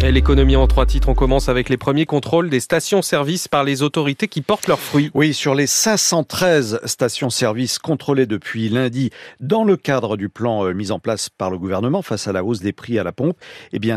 Et l'économie en 3 titres, on commence avec les premiers contrôles des stations-service par les autorités qui portent leurs fruits. Oui, sur les 513 stations-service contrôlées depuis lundi dans le cadre du plan mis en place par le gouvernement face à la hausse des prix à la pompe, eh bien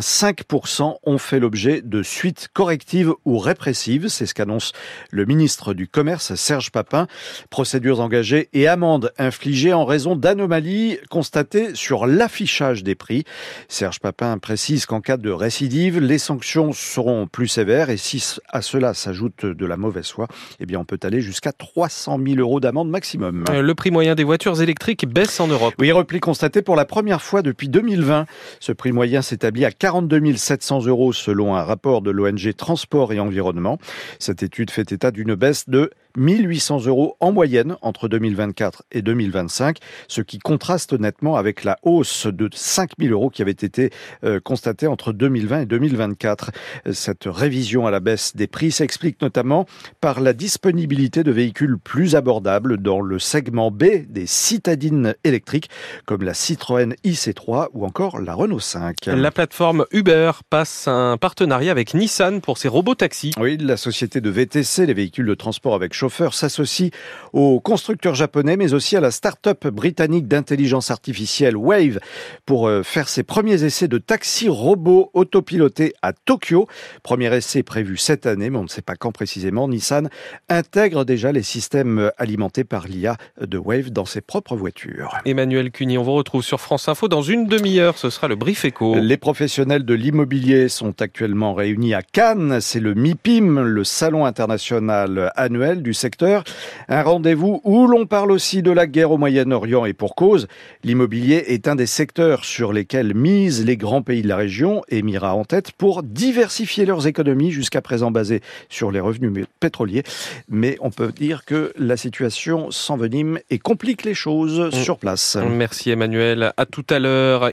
5% ont fait l'objet de suites correctives ou répressives. C'est ce qu'annonce le ministre du Commerce, Serge Papin. Procédures engagées et amendes infligées en raison d'anomalies constatées sur l'affichage des prix. Serge Papin précise qu'en cas de récidive, les sanctions seront plus sévères et si à cela s'ajoute de la mauvaise foi, eh bien on peut aller jusqu'à 300 000 € d'amende maximum. Le prix moyen des voitures électriques baisse en Europe. Oui, repli constaté pour la première fois depuis 2020. Ce prix moyen s'établit à 42 700 € selon un rapport de l'ONG Transport et Environnement. Cette étude fait état d'une baisse de 1 800 € en moyenne entre 2024 et 2025, ce qui contraste nettement avec la hausse de 5 000 € qui avait été constatée entre 2020 et 2024. Cette révision à la baisse des prix s'explique notamment par la disponibilité de véhicules plus abordables dans le segment B des citadines électriques, comme la Citroën IC3 ou encore la Renault 5. La plateforme Uber passe un partenariat avec Nissan pour ses robotaxis. Oui, la société de VTC, les véhicules de transport avec chauffeur, s'associe aux constructeurs japonais, mais aussi à la start-up britannique d'intelligence artificielle Wave pour faire ses premiers essais de taxis robots autopilotés à Tokyo. Premier essai prévu cette année, mais on ne sait pas quand précisément. Nissan intègre déjà les systèmes alimentés par l'IA de Wave dans ses propres voitures. Emmanuel Cuny, on vous retrouve sur France Info dans une demi-heure. Ce sera le Brief Éco. Les professionnels de l'immobilier sont actuellement réunis à Cannes. C'est le MIPIM, le salon international annuel du secteur. Un rendez-vous où l'on parle aussi de la guerre au Moyen-Orient et pour cause. L'immobilier est un des secteurs sur lesquels misent les grands pays de la région, Émirats en tête, pour diversifier leurs économies jusqu'à présent basées sur les revenus pétroliers. Mais on peut dire que la situation s'envenime et complique les choses sur place. Merci Emmanuel. À tout à l'heure.